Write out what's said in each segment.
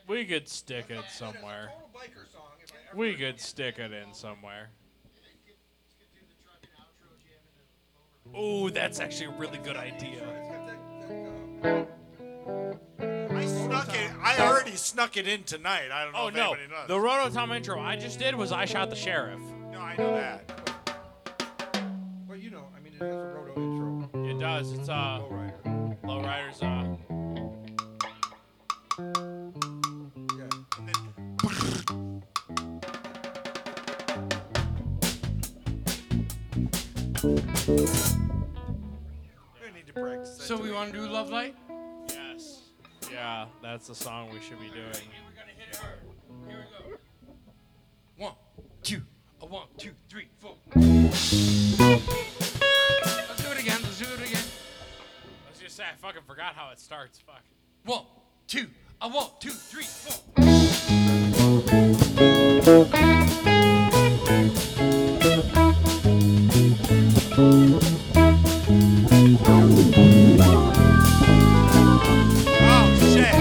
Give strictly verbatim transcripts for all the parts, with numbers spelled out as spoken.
We could stick it somewhere. We could stick it in somewhere. Oh, that's actually a really good idea. I snuck it. I already snuck it in tonight. I don't know Oh, if no. anybody knows. The Roto-Tom intro I just did was I Shot the Sheriff. No, I know that. Well, you know, I mean, it has a roto intro. It does. It's, uh, Lowrider. Lowrider's, uh... Yeah. We need to practice that So we too. want to do Love Light? Yes. Yeah, that's the song we should be doing. We're going to hit it hard. Here we go. One, two, a one, two, three, four. Let's do it again. Let's do it again. I was just saying, I fucking forgot how it starts. Fuck. One, two, a one, two, three, four. Oh, shit.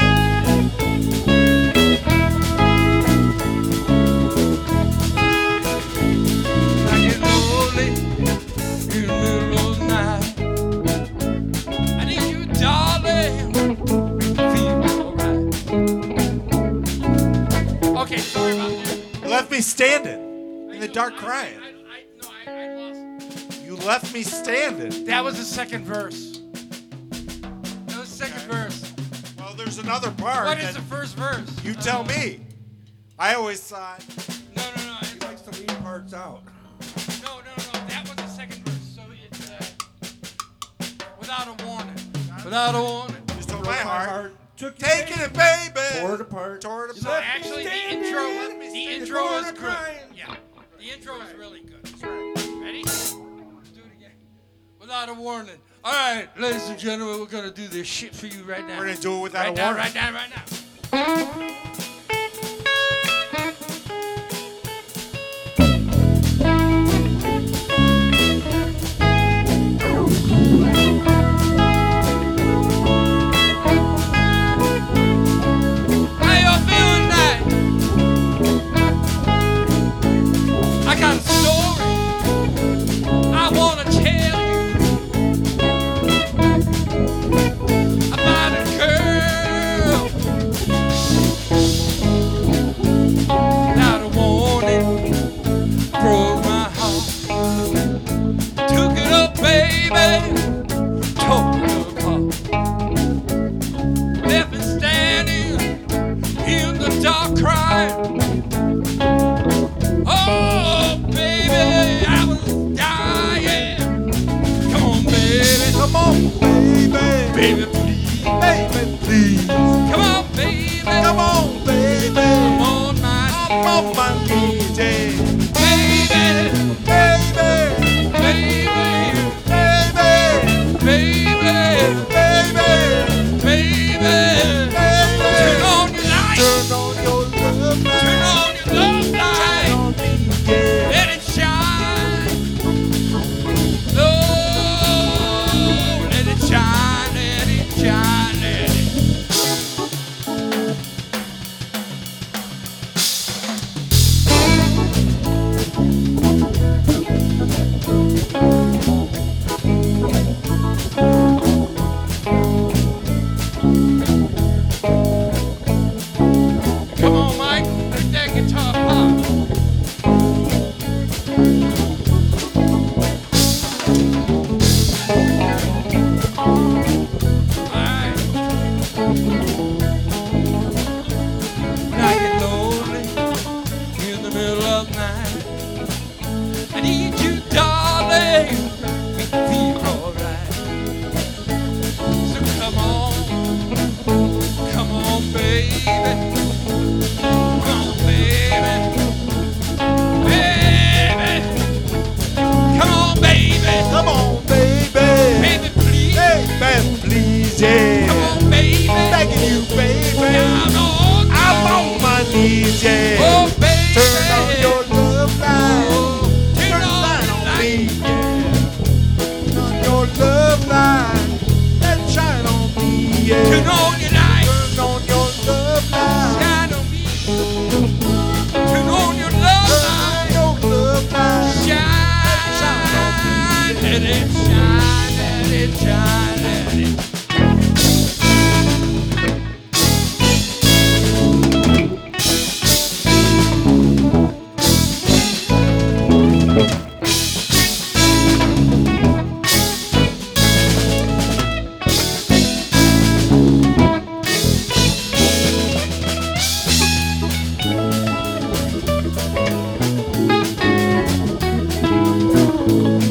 I get lonely in the middle of the night. I need you, darling. Feel alright. Okay, sorry about that. Left me standing in the dark crying. I, I, no, I, I lost. You left me standing. That was the second verse. That was the second verse. Well, there's another part. What is that the first verse? You tell me. I always thought. No, no, no. He likes to leave parts out. No, no, no. That was the second verse. So it's uh, without a warning. Without a warning. Just told my heart. Took Taking it, baby. Tore it apart. Tore it So apart. actually, the Standing, intro, let me the stand intro in the was corner good. crying. Yeah, the intro was really good. Ready? Let's do it again. Without a warning. All right, ladies and gentlemen, we're gonna do this shit for you right now. We're going to do it without right a now, warning. right now, right now. How y'all feeling tonight? I got a story I wanna tell you about a girl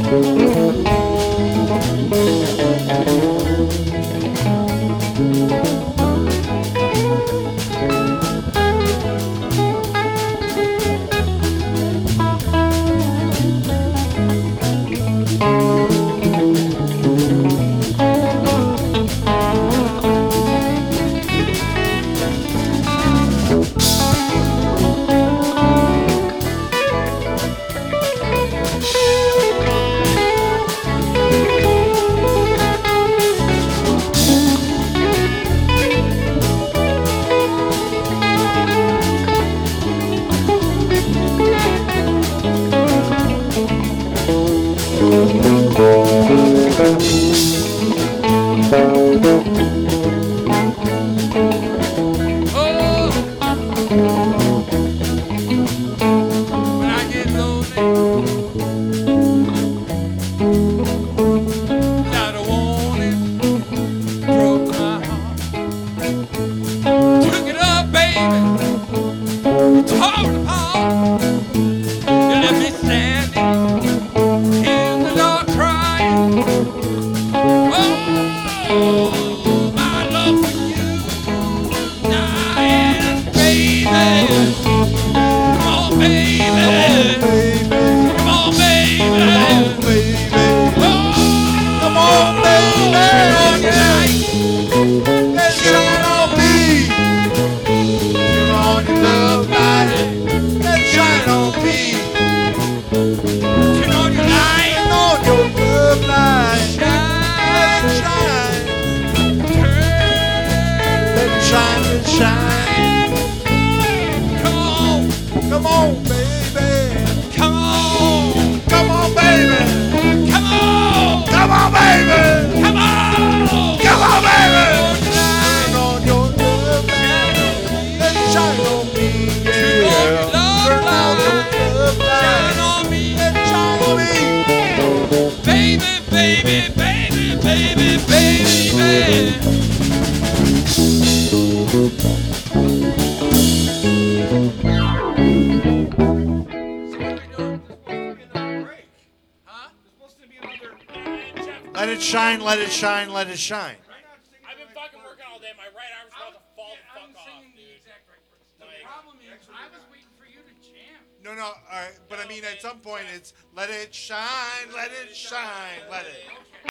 Let it shine, let it shine, let it shine. I've been fucking working all day. My right arm's about to fall the fuck off, dude. The problem is, I was waiting for you to jam. No, no, all right, but I mean, at some point, it's let it shine, let it shine, let it.